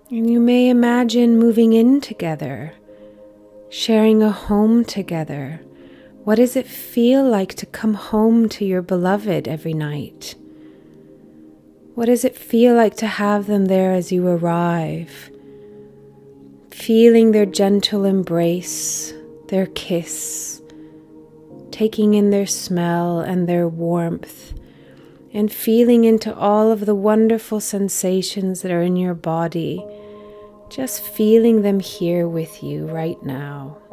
And you may imagine moving in together, sharing a home together. What does it feel like to come home to your beloved every night? What does it feel like to have them there as you arrive? Feeling their gentle embrace, their kiss, taking in their smell and their warmth, and feeling into all of the wonderful sensations that are in your body, just feeling them here with you right now.